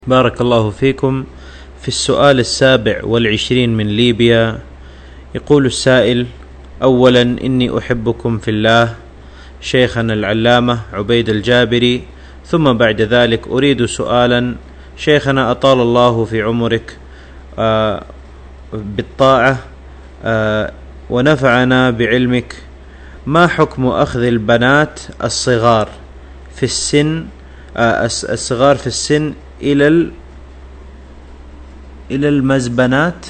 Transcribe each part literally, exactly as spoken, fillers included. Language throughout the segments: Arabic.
بارك الله فيكم. في السؤال السابع والعشرين من ليبيا يقول السائل: أولا إني أحبكم في الله شيخنا العلامة عبيد الجابري، ثم بعد ذلك أريد سؤالا شيخنا أطال الله في عمرك آه بالطاعة آه ونفعنا بعلمك، ما حكم أخذ البنات الصغار في السن آه الصغار في السن إلى إلى المزبنات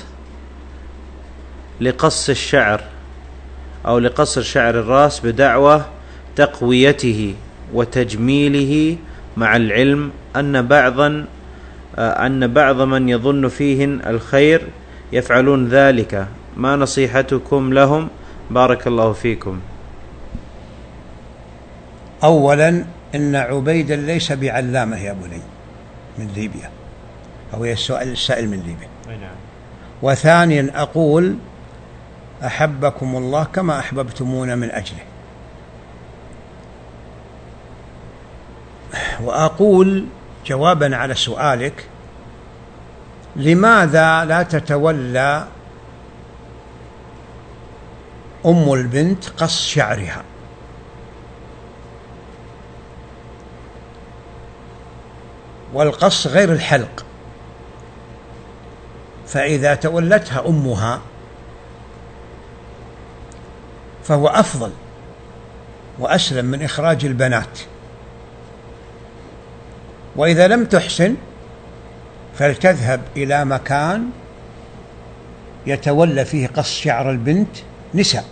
لقص الشعر أو لقصر شعر الرأس بدعوى تقويته وتجميله، مع العلم أن بعضا أن بعض من يظن فيهن الخير يفعلون ذلك، ما نصيحتكم لهم؟ بارك الله فيكم. أولا إن عبيدا ليس بعلامة يا بني من ليبيا، أو السؤال السائل من ليبيا. نعم. وثانيا أقول أحبكم الله كما أحببتمونا من أجله. وأقول جوابا على سؤالك: لماذا لا تتولى أم البنت قص شعرها؟ والقص غير الحلق، فإذا تولتها أمها فهو أفضل وأسلم من إخراج البنات. وإذا لم تحسن فلتذهب إلى مكان يتولى فيه قص شعر البنت نساء.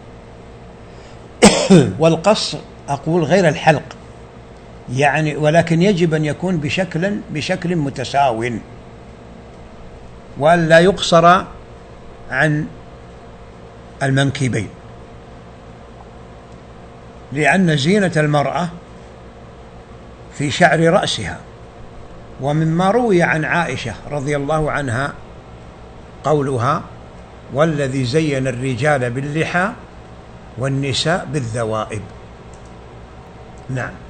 والقص أقول غير الحلق يعني، ولكن يجب أن يكون بشكل بشكل متساو، وأن لا يقصر عن المنكبين، لأن زينة المرأة في شعر رأسها. ومما روي عن عائشة رضي الله عنها قولها: والذي زين الرجال باللحى والنساء بالذوائب. نعم.